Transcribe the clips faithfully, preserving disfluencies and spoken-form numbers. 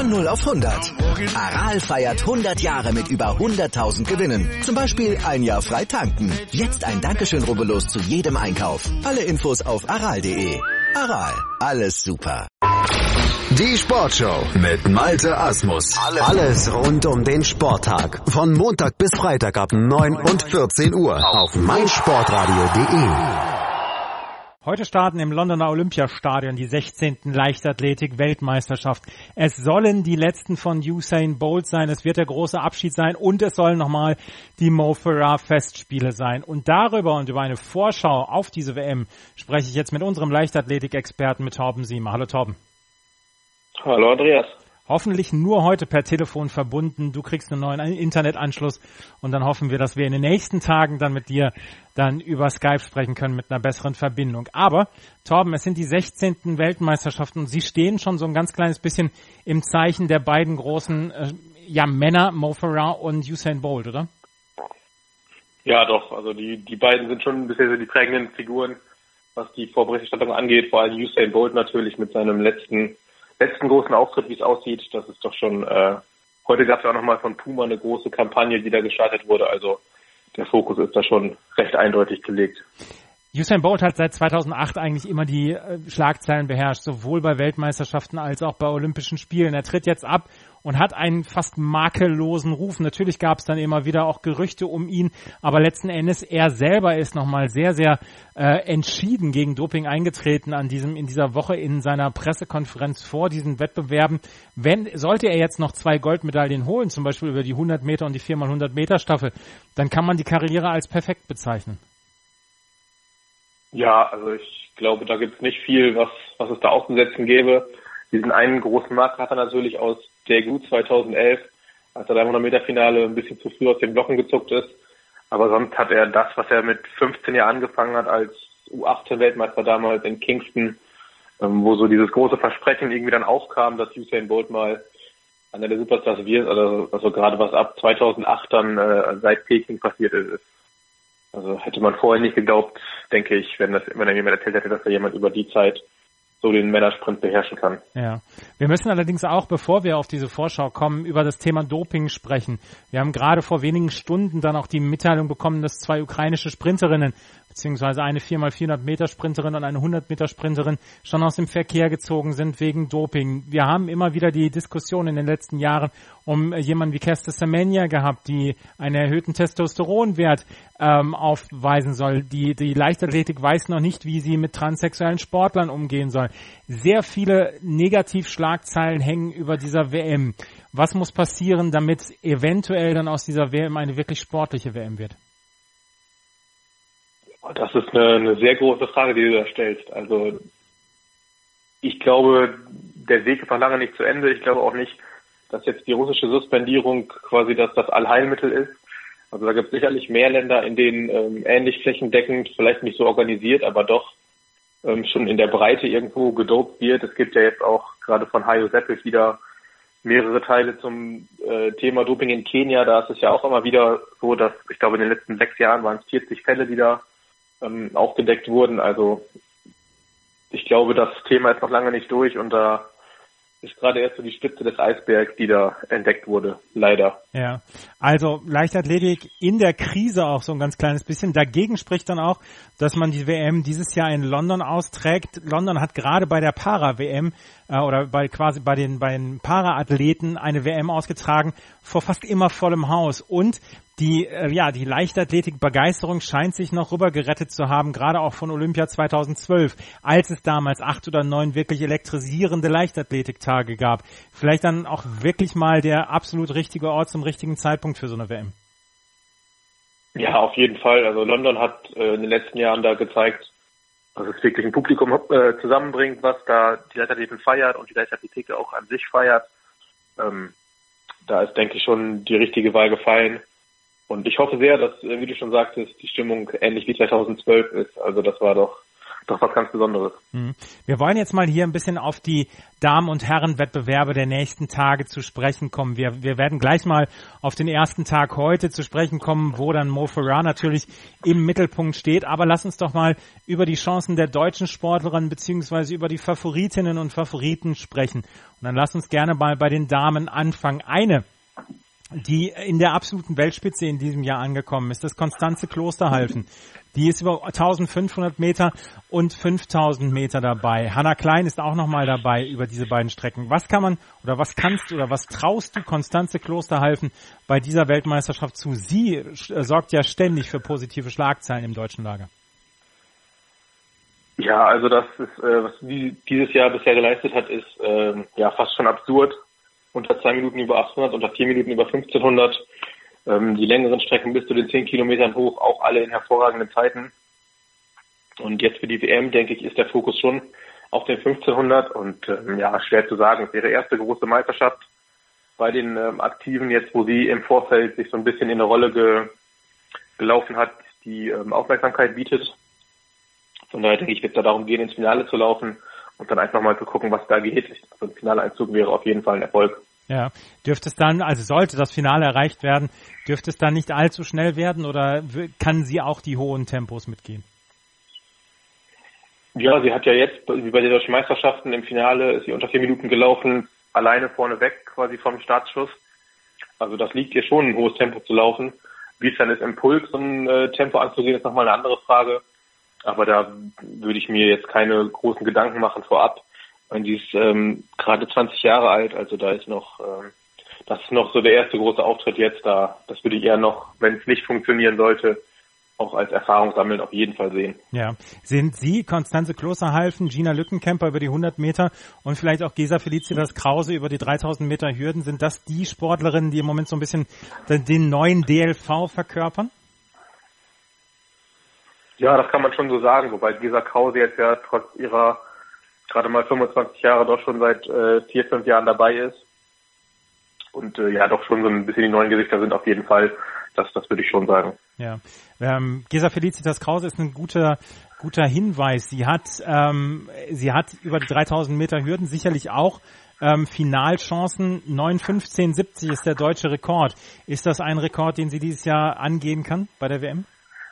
Von null auf hundert. Aral feiert hundert Jahre mit über hunderttausend Gewinnen. Zum Beispiel ein Jahr frei tanken. Jetzt ein Dankeschön, rubbellos zu jedem Einkauf. Alle Infos auf aral punkt de. Aral, alles super. Die Sportshow mit Malte Asmus. Alles rund um den Sporttag. Von Montag bis Freitag ab neun und vierzehn Uhr auf meinsportradio punkt de. Heute starten im Londoner Olympiastadion die sechzehnten Leichtathletik-Weltmeisterschaft. Es sollen die letzten von Usain Bolt sein, es wird der große Abschied sein und es sollen nochmal die Mo Farah Festspiele sein. Und darüber und über eine Vorschau auf diese W M spreche ich jetzt mit unserem Leichtathletik-Experten, mit Torben Siemer. Hallo Torben. Hallo Andreas. Hoffentlich nur heute per Telefon verbunden. Du kriegst einen neuen Internetanschluss und dann hoffen wir, dass wir in den nächsten Tagen dann mit dir dann über Skype sprechen können mit einer besseren Verbindung. Aber, Torben, es sind die sechzehnten Weltmeisterschaften und sie stehen schon so ein ganz kleines bisschen im Zeichen der beiden großen äh, ja, Männer, Mo Farah und Usain Bolt, oder? Ja, doch. Also die, die beiden sind schon bisher so die prägenden Figuren, was die Vorberichterstattung angeht. Vor allem Usain Bolt natürlich mit seinem letzten letzten großen Auftritt, wie es aussieht. Das ist doch schon, äh, heute gab es ja auch nochmal von Puma eine große Kampagne, die da gestartet wurde. Also der Fokus ist da schon recht eindeutig gelegt. Usain Bolt hat seit zweitausendacht eigentlich immer die äh, Schlagzeilen beherrscht, sowohl bei Weltmeisterschaften als auch bei Olympischen Spielen. Er tritt jetzt ab und hat einen fast makellosen Ruf. Natürlich gab es dann immer wieder auch Gerüchte um ihn, aber letzten Endes er selber ist nochmal sehr, sehr äh, entschieden gegen Doping eingetreten an diesem in dieser Woche in seiner Pressekonferenz vor diesen Wettbewerben. Wenn sollte er jetzt noch zwei Goldmedaillen holen, zum Beispiel über die hundert Meter und die vier mal hundert Meter Staffel, dann kann man die Karriere als perfekt bezeichnen. Ja, also ich glaube, da gibt es nicht viel, was was es da auszusetzen gäbe. Diesen einen großen Markt hat er natürlich aus der G U zweitausendelf, als er beim hundert Meter Finale ein bisschen zu früh aus den Blocken gezuckt ist. Aber sonst hat er das, was er mit fünfzehn Jahren angefangen hat, als U achtzehn Weltmeister damals in Kingston, wo so dieses große Versprechen irgendwie dann aufkam, dass Usain Bolt mal einer der Superstars wird, also, also gerade was ab zweitausendacht dann äh, seit Peking passiert ist. Also hätte man vorher nicht geglaubt, denke ich, wenn das, wenn er jemand erzählt hätte, dass da jemand über die Zeit so den Männersprint beherrschen kann. Ja, wir müssen allerdings auch, bevor wir auf diese Vorschau kommen, über das Thema Doping sprechen. Wir haben gerade vor wenigen Stunden dann auch die Mitteilung bekommen, dass zwei ukrainische Sprinterinnen, beziehungsweise eine vier mal vierhundert Meter Sprinterin und eine hundert Meter Sprinterin schon aus dem Verkehr gezogen sind wegen Doping. Wir haben immer wieder die Diskussion in den letzten Jahren um jemanden wie Caster Semenya gehabt, die einen erhöhten Testosteronwert ähm, aufweisen soll. Die, die Leichtathletik weiß noch nicht, wie sie mit transsexuellen Sportlern umgehen soll. Sehr viele Negativschlagzeilen hängen über dieser W M. Was muss passieren, damit eventuell dann aus dieser W M eine wirklich sportliche W M wird? Das ist eine, eine sehr große Frage, die du da stellst. Also ich glaube, der Weg ist noch lange nicht zu Ende. Ich glaube auch nicht, dass jetzt die russische Suspendierung quasi das, das Allheilmittel ist. Also da gibt es sicherlich mehr Länder, in denen ähm, ähnlich flächendeckend, vielleicht nicht so organisiert, aber doch ähm, schon in der Breite irgendwo gedopt wird. Es gibt ja jetzt auch gerade von Hajo Seppelt wieder mehrere Teile zum äh, Thema Doping in Kenia. Da ist es ja auch immer wieder so, dass ich glaube in den letzten sechs Jahren waren es vierzig Fälle, die da ähm, aufgedeckt wurden. Also ich glaube, das Thema ist noch lange nicht durch und da ist gerade erst so die Spitze des Eisbergs, die da entdeckt wurde, leider. Ja, also Leichtathletik in der Krise auch so ein ganz kleines bisschen. Dagegen spricht dann auch, dass man die W M dieses Jahr in London austrägt. London hat gerade bei der Para-W M äh, oder bei quasi bei den bei den Para-Athleten eine W M ausgetragen vor fast immer vollem Haus. Und die äh, ja die Leichtathletik-Begeisterung scheint sich noch rüber gerettet zu haben, gerade auch von Olympia zweitausendzwölf, als es damals acht oder neun wirklich elektrisierende Leichtathletiktage gab. Vielleicht dann auch wirklich mal der absolut richtige Ort zum richtigen Zeitpunkt für so eine W M. Ja, auf jeden Fall. Also London hat äh, in den letzten Jahren da gezeigt, dass es wirklich ein Publikum äh, zusammenbringt, was da die Leichtathleten feiert und die Leichtathletik auch an sich feiert. Ähm, da ist, denke ich, schon die richtige Wahl gefallen. Und ich hoffe sehr, dass, wie du schon sagtest, die Stimmung ähnlich wie zweitausendzwölf ist. Also das war doch doch was ganz Besonderes. Wir wollen jetzt mal hier ein bisschen auf die Damen- und Herrenwettbewerbe der nächsten Tage zu sprechen kommen. Wir, wir werden gleich mal auf den ersten Tag heute zu sprechen kommen, wo dann Mo Farah natürlich im Mittelpunkt steht. Aber lass uns doch mal über die Chancen der deutschen Sportlerinnen beziehungsweise über die Favoritinnen und Favoriten sprechen. Und dann lass uns gerne mal bei den Damen anfangen. Eine, die in der absoluten Weltspitze in diesem Jahr angekommen ist, das Constanze Klosterhalfen. Die ist über eintausendfünfhundert Meter und fünftausend Meter dabei. Hanna Klein ist auch nochmal dabei über diese beiden Strecken. Was kann man oder was kannst du oder was traust du Constanze Klosterhalfen bei dieser Weltmeisterschaft zu? Sie äh, sorgt ja ständig für positive Schlagzeilen im deutschen Lager. Ja, also das ist, äh, was sie dieses Jahr bisher geleistet hat, ist äh, ja fast schon absurd. Unter zwei Minuten über achthundert, unter vier Minuten über fünfzehnhundert. Ähm, die längeren Strecken bis zu den zehn Kilometern hoch, auch alle in hervorragenden Zeiten. Und jetzt für die W M, denke ich, ist der Fokus schon auf den fünfzehnhundert. Und ähm, ja, schwer zu sagen, es ist ihre erste große Meisterschaft bei den ähm, Aktiven jetzt, wo sie im Vorfeld sich so ein bisschen in eine Rolle ge gelaufen hat, die ähm, Aufmerksamkeit bietet. Von daher denke ich, wird es da darum gehen, ins Finale zu laufen und dann einfach mal zu gucken, was da geht. Also ein Finaleinzug wäre auf jeden Fall ein Erfolg. Ja, dürfte es dann, also sollte das Finale erreicht werden, dürfte es dann nicht allzu schnell werden oder kann sie auch die hohen Tempos mitgehen? Ja, sie hat ja jetzt, wie bei den deutschen Meisterschaften im Finale, ist sie unter vier Minuten gelaufen, alleine vorne weg quasi vom Startschuss. Also das liegt ihr schon, ein hohes Tempo zu laufen. Wie es dann ist, im Puls so ein äh, Tempo anzugehen, ist nochmal eine andere Frage. Aber da würde ich mir jetzt keine großen Gedanken machen vorab. Und die ist ähm, gerade zwanzig Jahre alt, also da ist noch, ähm, das ist noch so der erste große Auftritt jetzt da. Das würde ich eher noch, wenn es nicht funktionieren sollte, auch als Erfahrung sammeln auf jeden Fall sehen. Ja, sind Sie, Constanze Klosterhalfen, Gina Lückenkämper über die hundert Meter und vielleicht auch Gesa Felicitas Krause über die dreitausend Meter Hürden, sind das die Sportlerinnen, die im Moment so ein bisschen den, den neuen D L V verkörpern? Ja, das kann man schon so sagen, wobei Gesa Krause jetzt ja trotz ihrer gerade mal fünfundzwanzig Jahre doch schon seit äh, vier, fünf Jahren dabei ist. Und äh, ja, doch schon so ein bisschen die neuen Gesichter sind auf jeden Fall. Das, das würde ich schon sagen. Ja, ähm, Gesa Felicitas Krause ist ein guter, guter Hinweis. Sie hat, ähm, sie hat über die dreitausend Meter Hürden sicherlich auch ähm, Finalchancen. neun fünfzehn siebzig ist der deutsche Rekord. Ist das ein Rekord, den sie dieses Jahr angehen kann bei der W M?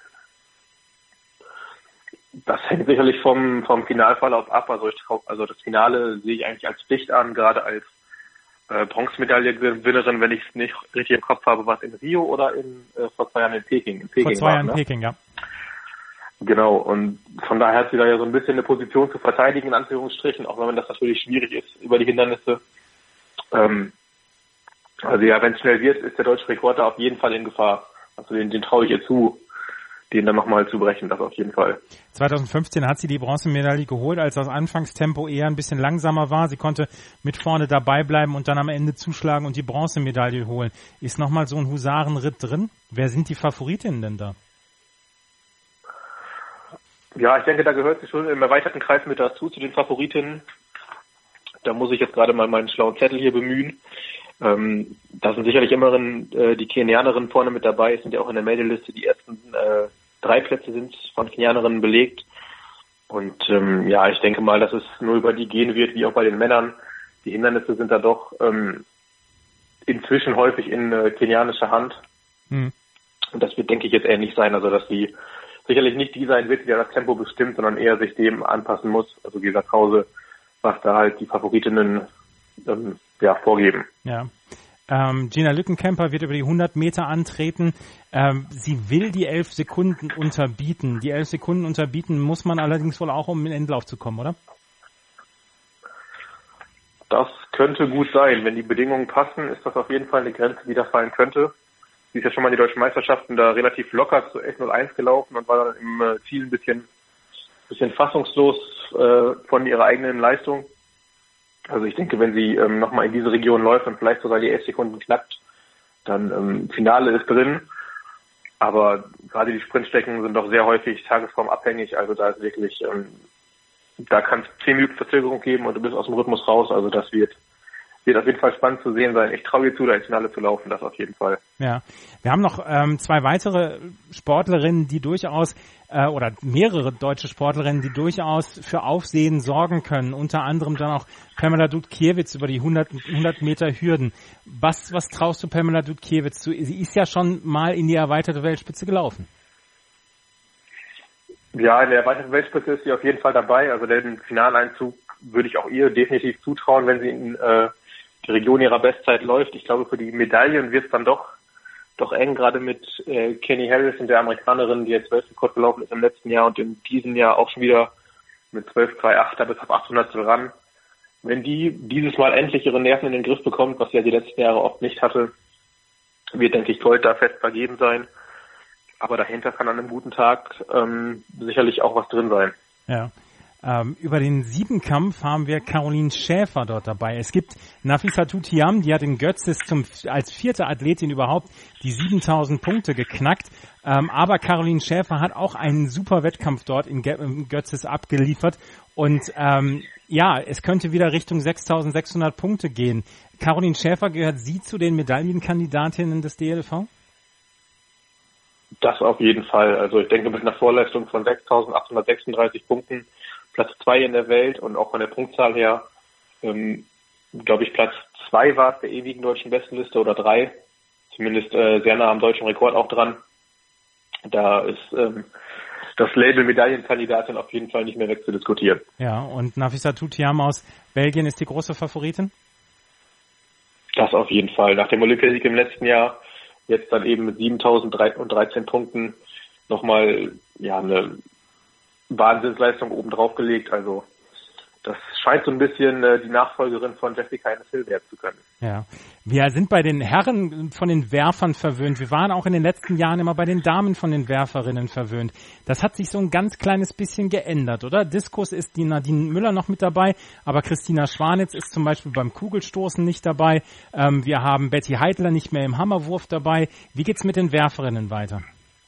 Das hängt sicherlich vom, vom Finalverlauf ab. Also, ich, also das Finale sehe ich eigentlich als Pflicht an, gerade als äh, Bronzemedaillengewinnerin, wenn ich es nicht richtig im Kopf habe, was in Rio oder in äh, vor zwei Jahren in Peking. In Peking vor zwei war, Jahren in ne? Peking, ja. Genau, und von daher hat sie da ja so ein bisschen eine Position zu verteidigen, in Anführungsstrichen, auch wenn das natürlich schwierig ist über die Hindernisse. Ähm, also ja, wenn es schnell wird, ist der deutsche Rekord da auf jeden Fall in Gefahr. Also den, den traue ich ihr zu, den dann nochmal zu brechen, das auf jeden Fall. zwanzig fünfzehn hat sie die Bronzemedaille geholt, als das Anfangstempo eher ein bisschen langsamer war. Sie konnte mit vorne dabei bleiben und dann am Ende zuschlagen und die Bronzemedaille holen. Ist nochmal so ein Husarenritt drin? Wer sind die Favoritinnen denn da? Ja, ich denke, da gehört sie schon im erweiterten Kreis mit dazu, zu den Favoritinnen. Da muss ich jetzt gerade mal meinen schlauen Zettel hier bemühen. Ähm, da sind sicherlich immerhin äh, die Kenianerinnen vorne mit dabei, es sind ja auch in der Meldeliste die ersten äh, drei Plätze sind von Kenianerinnen belegt. Und ähm, ja, ich denke mal, dass es nur über die gehen wird, wie auch bei den Männern. Die Hindernisse sind da doch ähm, inzwischen häufig in äh, kenianischer Hand. Hm. Und das wird, denke ich, jetzt ähnlich sein. Also, dass sie sicherlich nicht die sein wird, die das Tempo bestimmt, sondern eher sich dem anpassen muss. Also Gesa Krause, was da halt die Favoritinnen ähm, ja, vorgeben. Ja. Ähm, Gina Lückenkämper wird über die hundert Meter antreten. Ähm, sie will die elf Sekunden unterbieten. Die elf Sekunden unterbieten muss man allerdings wohl auch, um in den Endlauf zu kommen, oder? Das könnte gut sein. Wenn die Bedingungen passen, ist das auf jeden Fall eine Grenze, die da fallen könnte. Sie ist ja schon mal in die deutschen Meisterschaften da relativ locker zu elf null eins gelaufen und war dann im äh, Ziel ein bisschen, bisschen fassungslos äh, von ihrer eigenen Leistung. Also ich denke, wenn sie ähm, nochmal in diese Region läuft und vielleicht sogar die elf Sekunden knackt, dann ähm, Finale ist drin. Aber gerade die Sprintstrecken sind doch sehr häufig tagesformabhängig. Also da ist wirklich, ähm, da kann es zehn Minuten Verzögerung geben und du bist aus dem Rhythmus raus. Also das wird wird auf jeden Fall spannend zu sehen sein. Ich traue ihr zu, da ins Finale zu laufen, das auf jeden Fall. Ja, wir haben noch ähm, zwei weitere Sportlerinnen, die durchaus, äh, oder mehrere deutsche Sportlerinnen, die durchaus für Aufsehen sorgen können. Unter anderem dann auch Pamela Dutkiewicz über die hundert Meter Hürden. Was, was traust du Pamela Dutkiewicz zu? Sie ist ja schon mal in die erweiterte Weltspitze gelaufen. Ja, in der erweiterten Weltspitze ist sie auf jeden Fall dabei. Also den Finaleinzug würde ich auch ihr definitiv zutrauen, wenn sie in äh, die Region ihrer Bestzeit läuft. Ich glaube, für die Medaillen wird es dann doch doch eng, gerade mit äh, Kenny Harris und der Amerikanerin, die jetzt Weltrekord gelaufen ist im letzten Jahr und in diesem Jahr auch schon wieder mit zwölf Komma achtzehn bis auf achthundert ran. Wenn die dieses Mal endlich ihre Nerven in den Griff bekommt, was sie ja die letzten Jahre oft nicht hatte, wird, denke ich, Gold da fest vergeben sein. Aber dahinter kann an einem guten Tag ähm, sicherlich auch was drin sein. Ja. Ähm, über den Siebenkampf haben wir Caroline Schäfer dort dabei. Es gibt Nafissatou Thiam, die hat in Götzis zum, als vierte Athletin überhaupt die siebentausend Punkte geknackt. Ähm, aber Caroline Schäfer hat auch einen super Wettkampf dort in, Ge- in Götzis abgeliefert. Und ähm, ja, es könnte wieder Richtung sechstausendsechshundert Punkte gehen. Caroline Schäfer, gehört sie zu den Medaillenkandidatinnen des D L V? Das auf jeden Fall. Also ich denke, mit einer Vorleistung von sechstausendachthundertsechsunddreißig Punkten, Platz zwei in der Welt und auch von der Punktzahl her, ähm, glaube ich, Platz zwei war es der ewigen deutschen Bestenliste oder drei. Zumindest äh, sehr nah am deutschen Rekord auch dran. Da ist ähm, das Label Medaillenkandidatin auf jeden Fall nicht mehr wegzudiskutieren. Ja, und Nafissatou Thiam aus Belgien ist die große Favoritin? Das auf jeden Fall. Nach dem Olympiasieg im letzten Jahr jetzt dann eben mit siebentausenddreizehn Punkten nochmal ja eine Wahnsinnsleistung oben drauf gelegt. Also das scheint so ein bisschen äh, die Nachfolgerin von Jessica Ennis-Hill werden zu können. Ja, wir sind bei den Herren von den Werfern verwöhnt. Wir waren auch in den letzten Jahren immer bei den Damen von den Werferinnen verwöhnt. Das hat sich so ein ganz kleines bisschen geändert, oder? Diskus ist die Nadine Müller noch mit dabei, aber Christina Schwanitz ist zum Beispiel beim Kugelstoßen nicht dabei. Ähm, wir haben Betty Heidler nicht mehr im Hammerwurf dabei. Wie geht's mit den Werferinnen weiter?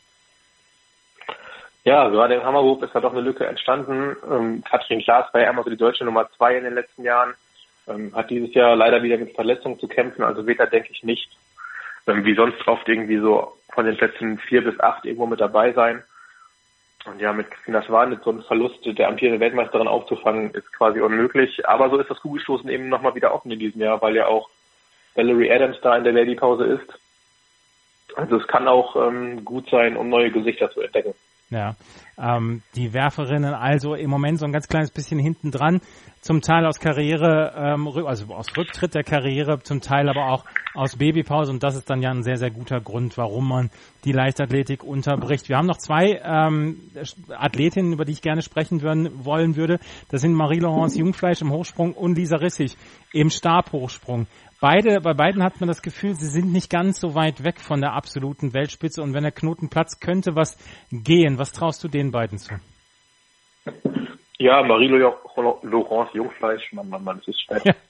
Ja, gerade im Hammerwurf ist da doch eine Lücke entstanden. Ähm, Katrin Klaas war ja einmal so die deutsche Nummer zwei in den letzten Jahren. Ähm, hat dieses Jahr leider wieder mit Verletzungen zu kämpfen, also wird er, denke ich, nicht ähm, wie sonst oft irgendwie so von den Plätzen vier bis acht irgendwo mit dabei sein. Und ja, mit Christina Schwanitz so einen Verlust der amtierenden Weltmeisterin aufzufangen, ist quasi unmöglich. Aber so ist das Kugelstoßen eben nochmal wieder offen in diesem Jahr, weil ja auch Valerie Adams da in der Lady-Pause ist. Also es kann auch ähm, gut sein, um neue Gesichter zu entdecken. Ja, ähm, die Werferinnen also im Moment so ein ganz kleines bisschen hinten dran, zum Teil aus Karriere, ähm, also aus Rücktritt der Karriere, zum Teil aber auch aus Babypause und das ist dann ja ein sehr, sehr guter Grund, warum man die Leichtathletik unterbricht. Wir haben noch zwei ähm, Athletinnen, über die ich gerne sprechen würden, wollen würde. Das sind Marie-Laurence Jungfleisch im Hochsprung und Lisa Rissig im Stabhochsprung. Beide, bei beiden hat man das Gefühl, sie sind nicht ganz so weit weg von der absoluten Weltspitze und wenn der Knoten platzt, könnte was gehen. Was traust du den beiden zu? Ja, Marie-Laurence Jungfleisch, Mann, Mann, Mann, es ist spät. Ja.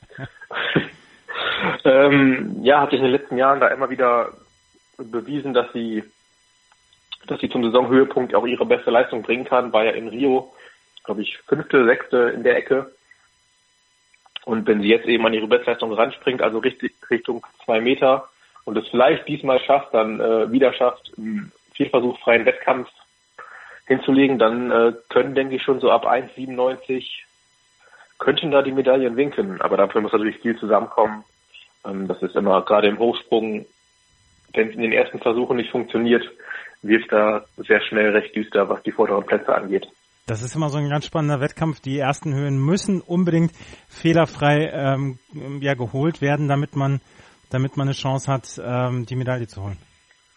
ähm, ja, hat sich in den letzten Jahren da immer wieder bewiesen, dass sie, dass sie zum Saisonhöhepunkt auch ihre beste Leistung bringen kann. War ja in Rio, glaube ich, fünfte, sechste in der Ecke. Und wenn sie jetzt eben an ihre Bestleistung ranspringt, also richtig, Richtung zwei Meter und es vielleicht diesmal schafft, dann äh, wieder schafft, einen vierversuchfreien Wettkampf hinzulegen, dann äh, können, denke ich, schon so ab eins Komma siebenundneunzig könnten da die Medaillen winken. Aber dafür muss natürlich viel zusammenkommen. Ähm, das ist immer gerade im Hochsprung, wenn es in den ersten Versuchen nicht funktioniert, wird da sehr schnell recht düster, was die vorderen Plätze angeht. Das ist immer so ein ganz spannender Wettkampf. Die ersten Höhen müssen unbedingt fehlerfrei ähm, ja, geholt werden, damit man, damit man eine Chance hat, ähm, die Medaille zu holen.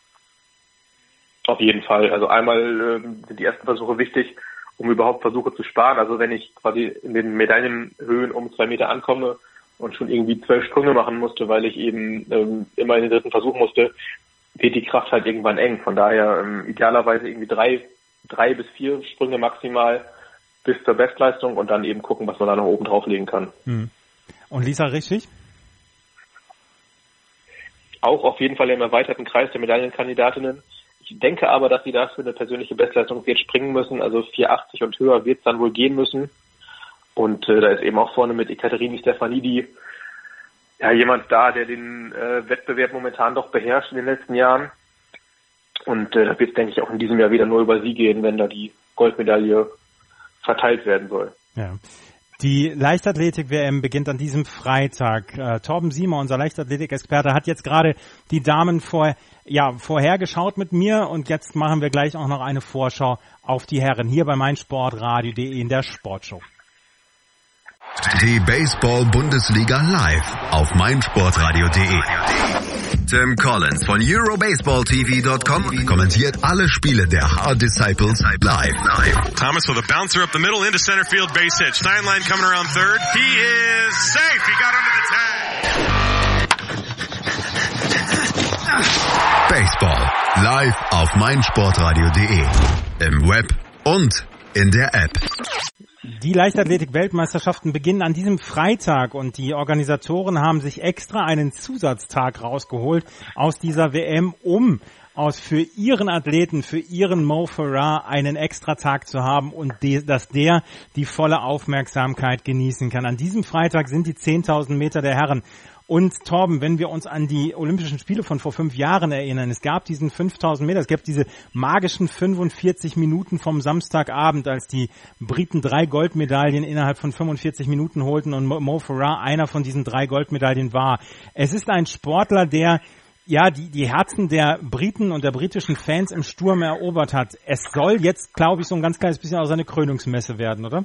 Auf jeden Fall. Also einmal ähm, sind die ersten Versuche wichtig, um überhaupt Versuche zu sparen. Also wenn ich quasi in den Medaillenhöhen um zwei Meter ankomme und schon irgendwie zwölf Sprünge machen musste, weil ich eben ähm, immer in den dritten Versuch musste, wird die Kraft halt irgendwann eng. Von daher ähm, idealerweise irgendwie drei drei bis vier Sprünge maximal bis zur Bestleistung und dann eben gucken, was man da noch oben drauflegen kann. Hm. Und Lisa Rissig? Auch auf jeden Fall im erweiterten Kreis der Medaillenkandidatinnen. Ich denke aber, dass sie dafür eine persönliche Bestleistung wird springen müssen, also vier achtzig und höher wird es dann wohl gehen müssen. Und äh, da ist eben auch vorne mit Ekaterini Stefanidi ja, jemand da, der den äh, Wettbewerb momentan doch beherrscht in den letzten Jahren. Und äh, da wird es, denke ich, auch in diesem Jahr wieder nur über sie gehen, wenn da die Goldmedaille verteilt werden soll. Ja. Die Leichtathletik-W M beginnt an diesem Freitag. Äh, Torben Siemer, unser Leichtathletik-Experte, hat jetzt gerade die Damen vor, ja, vorhergeschaut mit mir und jetzt machen wir gleich auch noch eine Vorschau auf die Herren hier bei meinsportradio punkt de in der Sportshow. Die Baseball-Bundesliga live auf meinsportradio punkt de. Tim Collins von Eurobaseball T V Punkt com kommentiert alle Spiele der Hard Disciples live. Thomas with a bouncer up the middle into center field, base hit. Steinlein coming around third. He is safe. He got under the tag. Baseball live auf meinsportradio punkt de. Im Web und in der App. Die Leichtathletik-Weltmeisterschaften beginnen an diesem Freitag und die Organisatoren haben sich extra einen Zusatztag rausgeholt aus dieser W M, um aus für ihren Athleten, für ihren Mo Farah einen Extratag zu haben und de, dass der die volle Aufmerksamkeit genießen kann. An diesem Freitag sind die zehntausend Meter der Herren. Und Torben, wenn wir uns an die Olympischen Spiele von vor fünf Jahren erinnern, es gab diesen fünftausend Meter, es gab diese magischen fünfundvierzig Minuten vom Samstagabend, als die Briten drei Goldmedaillen innerhalb von fünfundvierzig Minuten holten und Mo Farah einer von diesen drei Goldmedaillen war. Es ist ein Sportler, der ja die, die Herzen der Briten und der britischen Fans im Sturm erobert hat. Es soll jetzt, glaube ich, so ein ganz kleines bisschen auch seine Krönungsmesse werden, oder?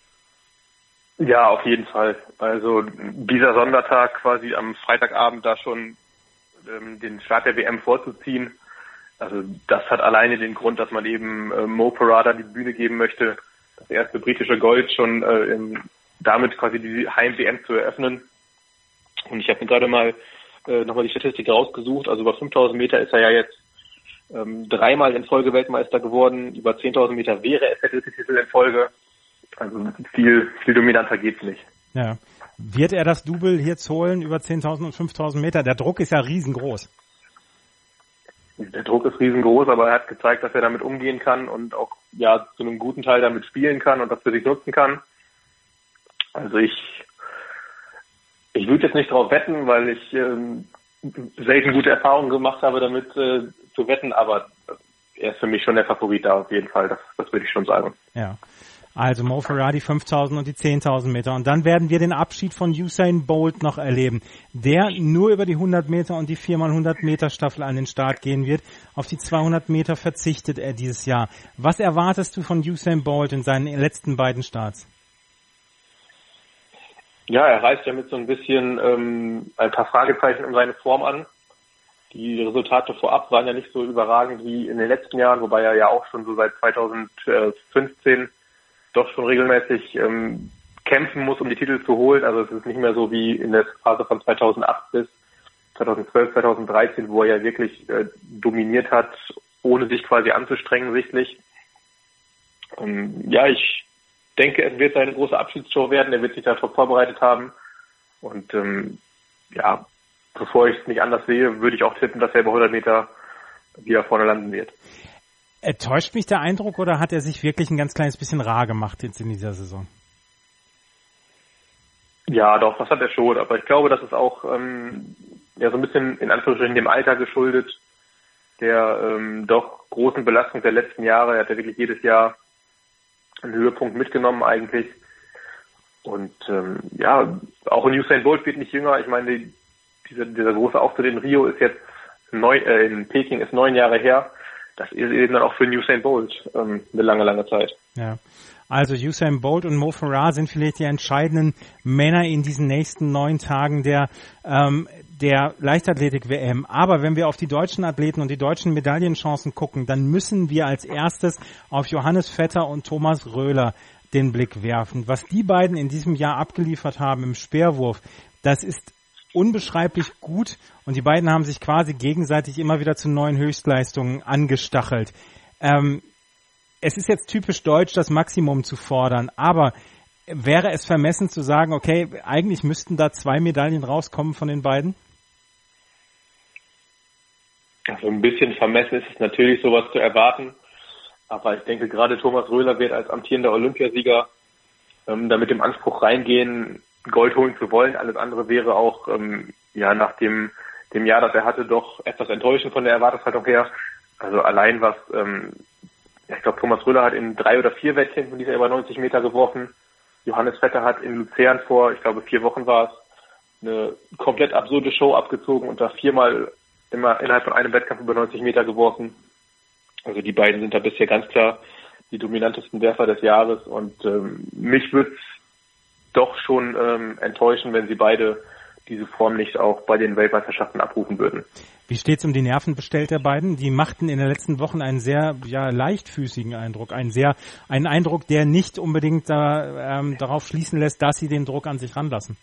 Ja, auf jeden Fall. Also dieser Sondertag quasi am Freitagabend da schon ähm, den Start der W M vorzuziehen, also das hat alleine den Grund, dass man eben äh, Mo Farah die Bühne geben möchte, das erste britische Gold schon äh, im, damit quasi die Heim-W M zu eröffnen. Und ich habe mir gerade mal äh, nochmal die Statistik rausgesucht, also über fünftausend Meter ist er ja jetzt ähm, dreimal in Folge Weltmeister geworden, über zehntausend Meter wäre es der dritte Titel in Folge. Also viel, viel dominanter geht's nicht. Ja. Wird er das Double jetzt holen über zehntausend und fünftausend Meter? Der Druck ist ja riesengroß. Der Druck ist riesengroß, aber er hat gezeigt, dass er damit umgehen kann und auch ja zu einem guten Teil damit spielen kann und das für sich nutzen kann. Also ich ich würde jetzt nicht drauf wetten, weil ich ähm, selten gute Erfahrungen gemacht habe, damit äh, zu wetten, aber er ist für mich schon der Favorit da auf jeden Fall, das, das würde ich schon sagen. Ja. Also Mo Farah die fünftausend und die zehntausend Meter. Und dann werden wir den Abschied von Usain Bolt noch erleben, der nur über die hundert Meter und die vier mal hundert Meter Staffel an den Start gehen wird. Auf die zweihundert Meter verzichtet er dieses Jahr. Was erwartest du von Usain Bolt in seinen letzten beiden Starts? Ja, er reißt ja mit so ein bisschen ähm, ein paar Fragezeichen um seine Form an. Die Resultate vorab waren ja nicht so überragend wie in den letzten Jahren, wobei er ja auch schon so seit zweitausendfünfzehn doch schon regelmäßig ähm, kämpfen muss, um die Titel zu holen. Also es ist nicht mehr so wie in der Phase von zweitausendacht bis zweitausendzwölf, zweitausenddreizehn, wo er ja wirklich äh, dominiert hat, ohne sich quasi anzustrengen, sichtlich. Ähm, ja, ich denke, es wird seine große Abschiedsshow werden. Er wird sich darauf vorbereitet haben. Und ähm, ja, bevor ich es nicht anders sehe, würde ich auch tippen, dass er über hundert Meter wieder vorne landen wird. Täuscht mich der Eindruck oder hat er sich wirklich ein ganz kleines bisschen rar gemacht jetzt in dieser Saison? Ja, doch, das hat er schon. Aber ich glaube, das ist auch ähm, ja so ein bisschen in Anführungsstrichen dem Alter geschuldet, der ähm, doch großen Belastung der letzten Jahre. Er hat ja wirklich jedes Jahr einen Höhepunkt mitgenommen eigentlich. Und ähm, ja, auch ein Usain Bolt wird nicht jünger. Ich meine, die, dieser, dieser große Auftritt in Rio ist jetzt neun, äh, in Peking ist neun Jahre her. Das ist eben dann auch für Usain Bolt ähm, eine lange, lange Zeit. Ja, also Usain Bolt und Mo Farah sind vielleicht die entscheidenden Männer in diesen nächsten neun Tagen der ähm, der Leichtathletik-W M. Aber wenn wir auf die deutschen Athleten und die deutschen Medaillenchancen gucken, dann müssen wir als erstes auf Johannes Vetter und Thomas Röhler den Blick werfen. Was die beiden in diesem Jahr abgeliefert haben im Speerwurf, das ist unbeschreiblich gut und die beiden haben sich quasi gegenseitig immer wieder zu neuen Höchstleistungen angestachelt. Ähm, es ist jetzt typisch deutsch, das Maximum zu fordern, aber wäre es vermessen zu sagen, okay, eigentlich müssten da zwei Medaillen rauskommen von den beiden? Also ein bisschen vermessen ist es natürlich, sowas zu erwarten, aber ich denke, gerade Thomas Röhler wird als amtierender Olympiasieger ähm, da mit dem Anspruch reingehen, Gold holen zu wollen. Alles andere wäre auch ähm, ja nach dem dem Jahr, das er hatte, doch etwas enttäuschend von der Erwartungshaltung her. Also allein was, ähm, ja, ich glaube, Thomas Röller hat in drei oder vier Wettkämpfen dieser über neunzig Meter geworfen. Johannes Vetter hat in Luzern vor, ich glaube, vier Wochen war es, eine komplett absurde Show abgezogen und da viermal immer innerhalb von einem Wettkampf über neunzig Meter geworfen. Also die beiden sind da bisher ganz klar die dominantesten Werfer des Jahres und ähm, mich würde es doch schon ähm, enttäuschen, wenn sie beide diese Form nicht auch bei den Weltmeisterschaften abrufen würden. Wie steht's um die Nerven bestellt der beiden? Die machten in den letzten Wochen einen sehr ja, leichtfüßigen Eindruck, einen sehr einen Eindruck, der nicht unbedingt da, ähm, darauf schließen lässt, dass sie den Druck an sich ranlassen.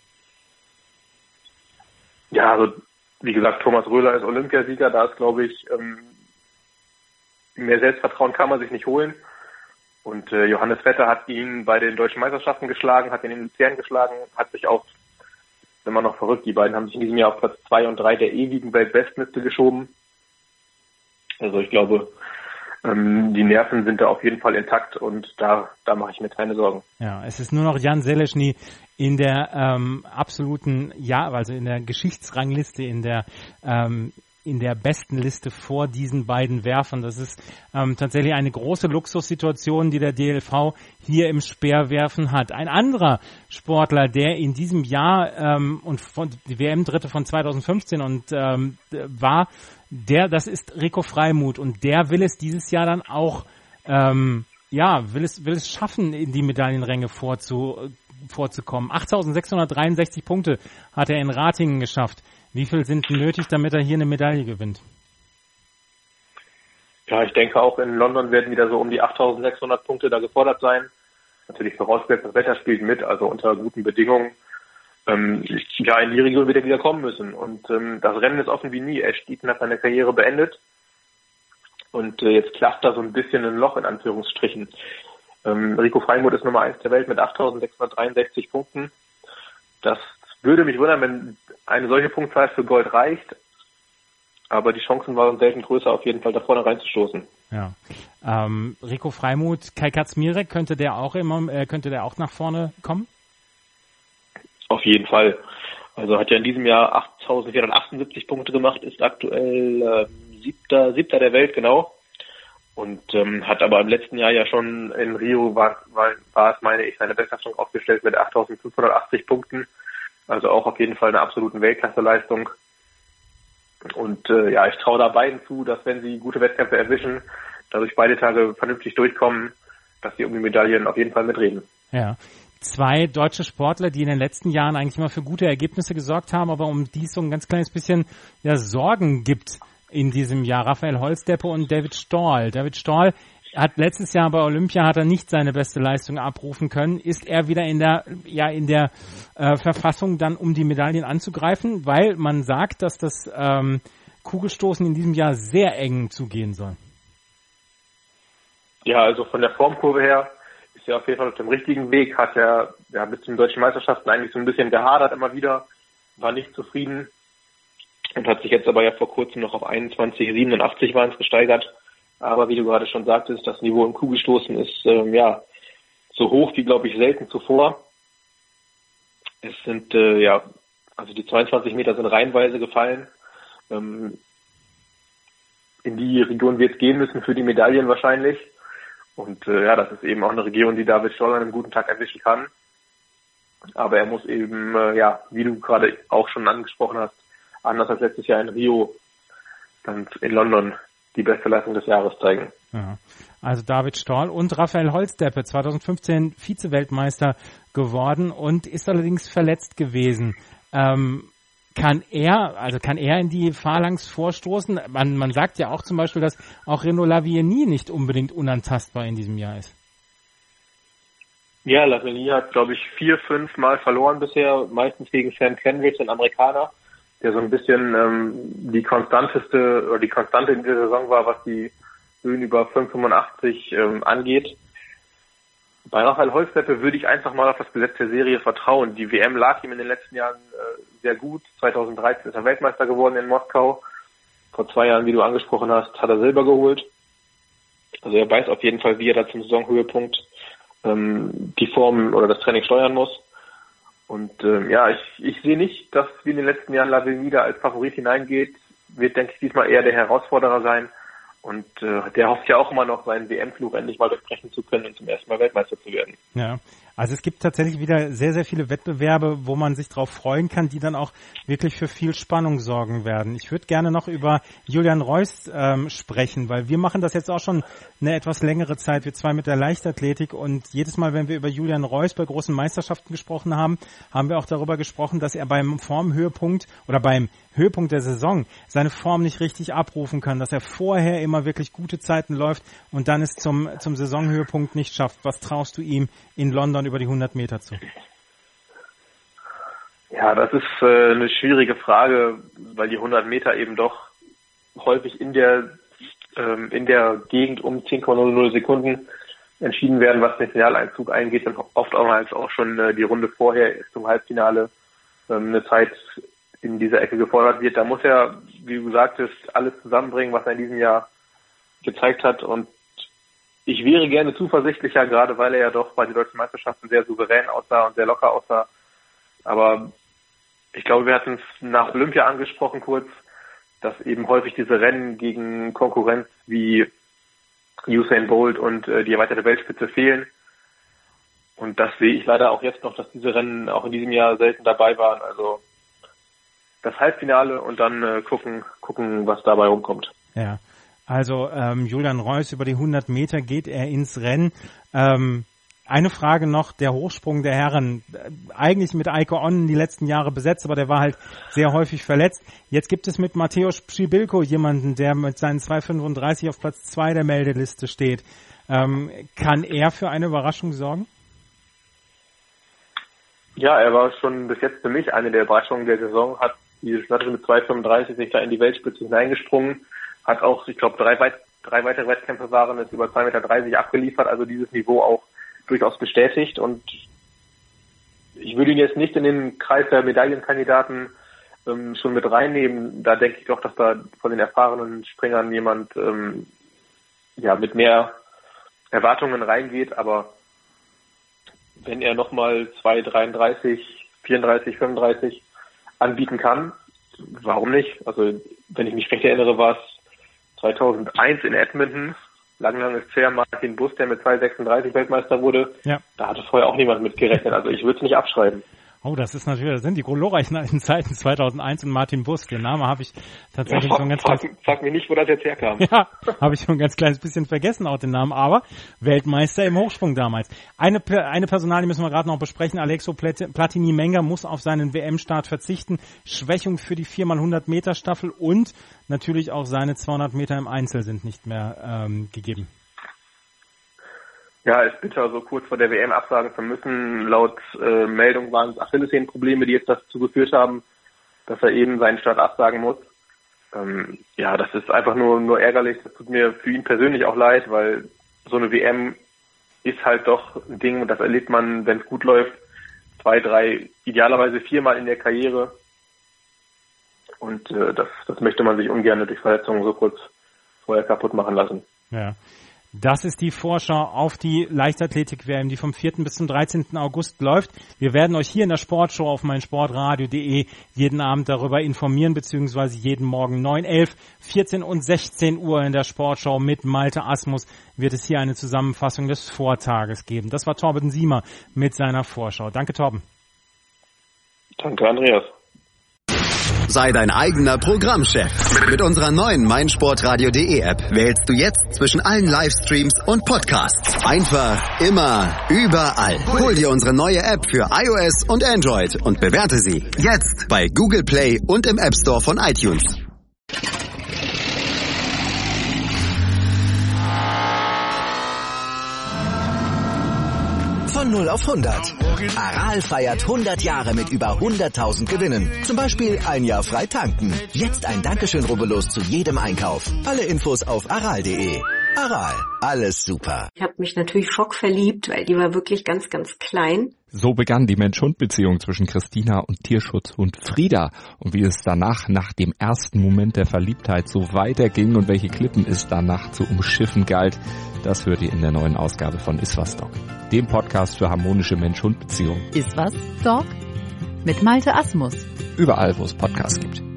Ja, also wie gesagt, Thomas Röhler ist Olympiasieger, da ist, glaube ich, ähm, mehr Selbstvertrauen kann man sich nicht holen. Und äh, Johannes Vetter hat ihn bei den deutschen Meisterschaften geschlagen, hat ihn in Luzern geschlagen, hat sich auf immer noch verrückt. Die beiden haben sich in diesem Jahr auf Platz zwei und drei der ewigen Weltbestenliste geschoben. Also ich glaube, ähm, die Nerven sind da auf jeden Fall intakt und da, da mache ich mir keine Sorgen. Ja, es ist nur noch Jan Seleschny in der ähm, absoluten, ja, also in der Geschichtsrangliste, in der ähm, in der besten Liste vor diesen beiden Werfern. Das ist ähm, tatsächlich eine große Luxussituation, die der D L V hier im Speerwerfen hat. Ein anderer Sportler, der in diesem Jahr ähm, und von die W M-Dritte von zweitausendfünfzehn und ähm, war, der, das ist Rico Freimuth und der will es dieses Jahr dann auch ähm, ja, will es will es schaffen, in die Medaillenränge vorzu, vorzukommen. achttausendsechshundertdreiundsechzig Punkte hat er in Ratingen geschafft. Wie viel sind nötig, damit er hier eine Medaille gewinnt? Ja, ich denke auch in London werden wieder so um die achttausendsechshundert Punkte da gefordert sein. Natürlich vorausgesetzt, das Wetter spielt mit, also unter guten Bedingungen. Ähm, ja, in die Region wird er wieder kommen müssen. Und ähm, das Rennen ist offen wie nie. Ash Deaton hat seine Karriere beendet. Und äh, jetzt klafft da so ein bisschen ein Loch in Anführungsstrichen. Ähm, Rico Freimuth ist Nummer eins der Welt mit achttausendsechshundertdreiundsechzig Punkten. Das würde mich wundern, wenn eine solche Punktzahl für Gold reicht. Aber die Chancen waren selten größer, auf jeden Fall da vorne reinzustoßen. Ja. Ähm, Rico Freimuth, Kai Kaczmirek, könnte der auch immer, äh, könnte der auch nach vorne kommen? Auf jeden Fall. Also hat ja in diesem Jahr achttausendvierhundertachtundsiebzig Punkte gemacht, ist aktuell äh, siebter, siebter der Welt, genau. Und ähm, hat aber im letzten Jahr ja schon in Rio, war, war, war es, meine ich, seine Bestleistung aufgestellt mit achttausendfünfhundertachtzig Punkten. Also auch auf jeden Fall eine absolute Weltklasseleistung. Und äh, ja, ich traue da beiden zu, dass wenn sie gute Wettkämpfe erwischen, dadurch beide Tage vernünftig durchkommen, dass sie um die Medaillen auf jeden Fall mitreden. Ja. Zwei deutsche Sportler, die in den letzten Jahren eigentlich immer für gute Ergebnisse gesorgt haben, aber um die es so ein ganz kleines bisschen ja, Sorgen gibt in diesem Jahr. Raphael Holzdeppe und David Storl. David Storl hat letztes Jahr bei Olympia hat er nicht seine beste Leistung abrufen können. Ist er wieder in der ja in der äh, Verfassung, dann um die Medaillen anzugreifen, weil man sagt, dass das ähm, Kugelstoßen in diesem Jahr sehr eng zugehen soll? Ja, also von der Formkurve her ist er auf jeden Fall auf dem richtigen Weg. Hat er ja bis zu den deutschen Meisterschaften eigentlich so ein bisschen gehadert immer wieder, war nicht zufrieden und hat sich jetzt aber ja vor kurzem noch auf einundzwanzig Komma siebenundachtzig waren es gesteigert. Aber wie du gerade schon sagtest, das Niveau im Kugelstoßen ist ähm, ja so hoch wie, glaube ich, selten zuvor. Es sind, äh, ja, also die zweiundzwanzig Meter sind reihenweise gefallen. Ähm, in die Region wird es gehen müssen für die Medaillen wahrscheinlich. Und äh, ja, das ist eben auch eine Region, die David Storl an einem guten Tag erwischen kann. Aber er muss eben, äh, ja, wie du gerade auch schon angesprochen hast, anders als letztes Jahr in Rio, dann in London die beste Leistung des Jahres zeigen. Ja. Also David Storl und Raphael Holzdeppe, zweitausendfünfzehn Vize-Weltmeister geworden und ist allerdings verletzt gewesen. Ähm, kann er, also kann er in die Phalanx vorstoßen? Man, man sagt ja auch zum Beispiel, dass auch Renaud Lavillenie nicht unbedingt unantastbar in diesem Jahr ist. Ja, Lavillenie hat, glaube ich, vier, fünf Mal verloren bisher, meistens gegen Sam Kendricks, den Amerikaner, der so ein bisschen ähm, die konstanteste oder die Konstante in dieser Saison war, was die Höhen über fünf Komma fünfundachtzig ähm, angeht. Bei Raphael Holzdeppe würde ich einfach mal auf das Gesetz der Serie vertrauen. Die W M lag ihm in den letzten Jahren äh, sehr gut. zweitausenddreizehn ist er Weltmeister geworden in Moskau. Vor zwei Jahren, wie du angesprochen hast, hat er Silber geholt. Also er weiß auf jeden Fall, wie er da zum Saisonhöhepunkt ähm, die Form oder das Training steuern muss. Und ähm, ja, ich, ich sehe nicht, dass wie in den letzten Jahren Laville wieder als Favorit hineingeht. Wird, denke ich, diesmal eher der Herausforderer sein. Und äh, der hofft ja auch immer noch, seinen W M-Fluch endlich mal durchbrechen zu können und zum ersten Mal Weltmeister zu werden. Ja, also es gibt tatsächlich wieder sehr, sehr viele Wettbewerbe, wo man sich drauf freuen kann, die dann auch wirklich für viel Spannung sorgen werden. Ich würde gerne noch über Julian Reus ähm, sprechen, weil wir machen das jetzt auch schon eine etwas längere Zeit, wir zwei mit der Leichtathletik, und jedes Mal, wenn wir über Julian Reus bei großen Meisterschaften gesprochen haben, haben wir auch darüber gesprochen, dass er beim Formhöhepunkt oder beim Höhepunkt der Saison seine Form nicht richtig abrufen kann, dass er vorher immer wirklich gute Zeiten läuft und dann es zum, zum Saisonhöhepunkt nicht schafft. Was traust du ihm in London über die hundert Meter zu? Ja, das ist äh, eine schwierige Frage, weil die hundert Meter eben doch häufig in der ähm, in der Gegend um zehn Komma null null Sekunden entschieden werden, was den Finaleinzug eingeht, und oft auch mal auch schon äh, die Runde vorher zum Halbfinale ähm, eine Zeit in dieser Ecke gefordert wird. Da muss er, wie du sagtest, alles zusammenbringen, was er in diesem Jahr gezeigt hat, und ich wäre gerne zuversichtlicher, gerade weil er ja doch bei den deutschen Meisterschaften sehr souverän aussah und sehr locker aussah. Aber ich glaube, wir hatten es nach Olympia angesprochen kurz, dass eben häufig diese Rennen gegen Konkurrenz wie Usain Bolt und äh, die erweiterte Weltspitze fehlen. Und das sehe ich leider auch jetzt noch, dass diese Rennen auch in diesem Jahr selten dabei waren. Also das Halbfinale und dann äh, gucken, gucken, was dabei rumkommt. Ja, also ähm, Julian Reus über die hundert Meter geht er ins Rennen. Ähm, eine Frage noch, der Hochsprung der Herren, äh, eigentlich mit Eike Onnen die letzten Jahre besetzt, aber der war halt sehr häufig verletzt. Jetzt gibt es mit Mateusz Przybyłko jemanden, der mit seinen zwei fünfunddreißig auf Platz zwei der Meldeliste steht. Ähm, kann er für eine Überraschung sorgen? Ja, er war schon bis jetzt für mich eine der Überraschungen der Saison, hat diese Schnatte mit zwei fünfunddreißig sich da in die Weltspitze hineingesprungen, hat auch, ich glaube, drei, weit, drei weitere Wettkämpfe waren es über zwei Meter dreißig abgeliefert, also dieses Niveau auch durchaus bestätigt, und ich würde ihn jetzt nicht in den Kreis der Medaillenkandidaten ähm, schon mit reinnehmen. Da denke ich doch, dass da von den erfahrenen Springern jemand ähm, ja mit mehr Erwartungen reingeht, aber wenn er nochmal zwei dreiunddreißig, vierunddreißig, fünfunddreißig anbieten kann, warum nicht? Also wenn ich mich recht erinnere, war es zweitausendeins in Edmonton, lang, lang ist her, Martin Bus, der mit zwei sechsunddreißig Weltmeister wurde. Ja. Da hatte vorher auch niemand mit gerechnet, also ich würde es nicht abschreiben. Oh, das ist natürlich, das sind die glorreichen alten Zeiten, zweitausendeins und Martin Bus. Den Namen habe ich tatsächlich ja, so ein ganz frag, kleines... Frag mir nicht, wo das jetzt herkam. Ja, habe ich schon ein ganz kleines bisschen vergessen, auch den Namen, aber Weltmeister im Hochsprung damals. Eine eine Personalie müssen wir gerade noch besprechen. Alexo Platini-Menga muss auf seinen W M-Start verzichten. Schwächung für die vier mal hundert Meter Staffel und natürlich auch seine zweihundert Meter im Einzel sind nicht mehr ähm, gegeben. Ja, ist bitter, so kurz vor der W M absagen zu müssen. Laut äh, Meldung waren es Achillessehnenprobleme, die jetzt dazu geführt haben, dass er eben seinen Start absagen muss. Ähm, ja, das ist einfach nur nur ärgerlich. Das tut mir für ihn persönlich auch leid, weil so eine W M ist halt doch ein Ding, und das erlebt man, wenn es gut läuft, zwei, drei, idealerweise viermal in der Karriere. Und äh, das, das möchte man sich ungern durch Verletzungen so kurz vorher kaputt machen lassen. Ja. Das ist die Vorschau auf die Leichtathletik-W M, die vom vierten bis zum dreizehnten August läuft. Wir werden euch hier in der Sportshow auf meinsportradio punkt de jeden Abend darüber informieren, beziehungsweise jeden Morgen neun, elf, vierzehn und sechzehn Uhr in der Sportshow mit Malte Asmus wird es hier eine Zusammenfassung des Vortages geben. Das war Torben Siemer mit seiner Vorschau. Danke, Torben. Danke, Andreas. Sei dein eigener Programmchef. Mit unserer neuen meinsportradio punkt de App wählst du jetzt zwischen allen Livestreams und Podcasts. Einfach, immer, überall. Hol dir unsere neue App für iOS und Android und bewerte sie jetzt bei Google Play und im App Store von iTunes. Von null auf hundert. Aral feiert hundert Jahre mit über hunderttausend Gewinnen. Zum Beispiel ein Jahr frei tanken. Jetzt ein Dankeschön, rubbellos zu jedem Einkauf. Alle Infos auf aral punkt de. Aral, alles super. Ich habe mich natürlich schockverliebt, weil die war wirklich ganz, ganz klein. So begann die Mensch-Hund-Beziehung zwischen Christina und Tierschutzhund Frieda. Und wie es danach, nach dem ersten Moment der Verliebtheit, so weiterging und welche Klippen es danach zu umschiffen galt, das hört ihr in der neuen Ausgabe von Iswas Dog, dem Podcast für harmonische Mensch-Hund-Beziehungen. Iswas Dog? mit Malte Asmus. Überall, wo es Podcasts gibt.